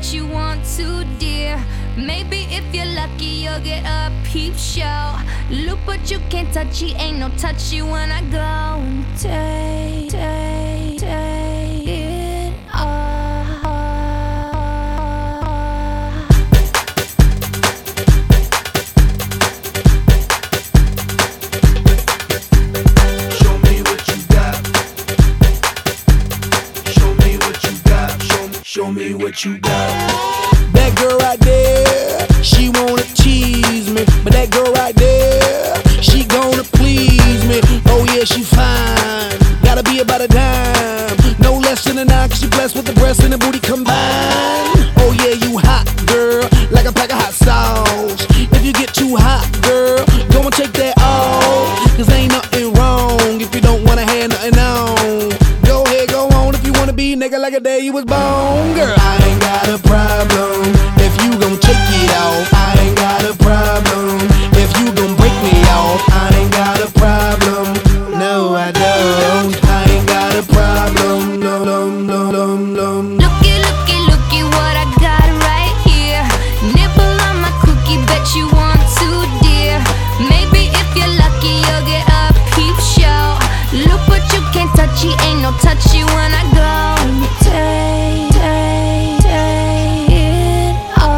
bet you want to, dear. Maybe if you're lucky, you'll get a peep show. Look, but you can't touch it, ain't no touchy when I go and take it off. Show me what you got. Show me what you got. Show me what you got. That girl right there, she wanna tease me. But that girl right there, she gonna please me. Oh yeah, she fine, gotta be about a dime. No less than a 9, cause she blessed with the breast and the booty combined. Oh yeah, you hot, girl, like a pack of hot sauce. If you get too hot, girl, go and take that off. Cause ain't nothing wrong if you don't wanna have nothing on. Go ahead, go on if you wanna be a nigga like a day you was born. Girl, I ain't got a problem if you gon' take it off. I ain't got a problem if you gon' break me off. I ain't got a problem, no I don't. I ain't got a problem, no, no, no, no, no. Looky, looky, looky what I got right here. Nibble on my cookie, bet you want to, dear. Maybe if you're lucky, you'll get a peep show. Look, but you can't touch it, ain't no touchy when I go and take it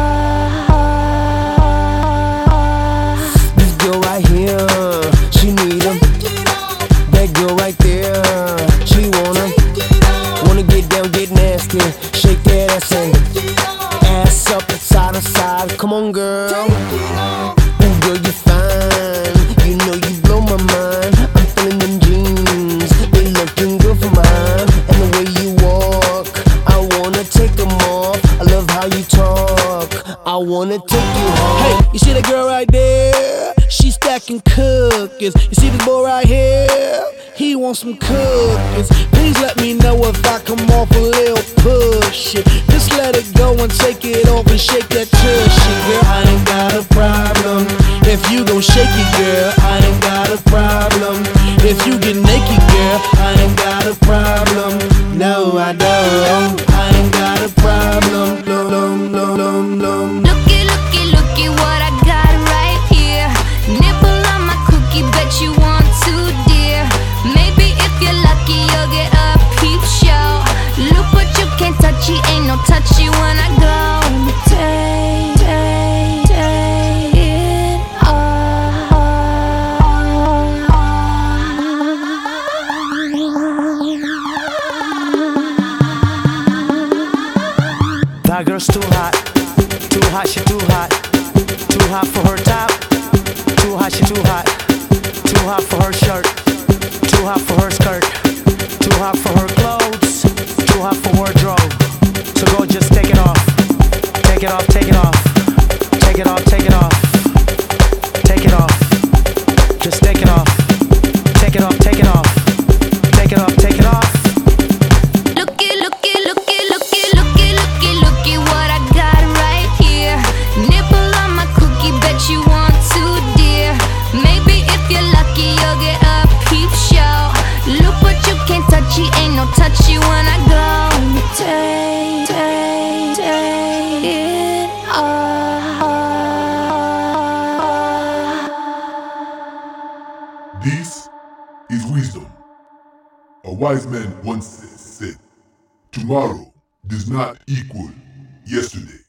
off. This girl right here, she need 'em. That girl right there, she wanna get down, get nasty. Shake that ass and ass up side to side. Come on, girl. Ooh, girl, you fine. You know you blow my mind. I'm feeling them jeans, they looking good for mine. And the way you walk, I wanna take them off. I love how you talk, I wanna take you home. Hey, you see that girl right there? She stacking cookies. You see this boy right here? He wants some cookies. Please let me know if I come off a little pushy. Just let it go and take it off and shake that tushy. Girl, I ain't got a problem if you gon' shake it, girl. I ain't got a problem if you get naked, girl. I ain't got a problem, no I don't. I ain't got a problem, no, no, no, no, no. Looky, looky, looky what I got right here. Nibble on my cookie, bet you want to, dear. Maybe if you're lucky, you'll get a peep show. Look, but you can't touch it, ain't no touchy when I go and take it off. That girl's too hot, she too hot. Too hot for her top, too hot, she too hot. Too hot for her shirt, too hot for her skirt. Too hot for her clothes, too hot for wardrobe. So go just take it off, take it off, take it off. Take it off, take it off. Take it off, just take it off. Take it off, take it off. Take it off, take it off. Looky, looky, looky, looky, looky, looky, looky what I got right here. Nibble on my cookie, bet you want to, dear. Maybe if you're lucky, you'll get a peep show. Look, but you can't touch it, ain't no touchy when I go and take it off. This is wisdom. A wise man once said, tomorrow does not equal yesterday.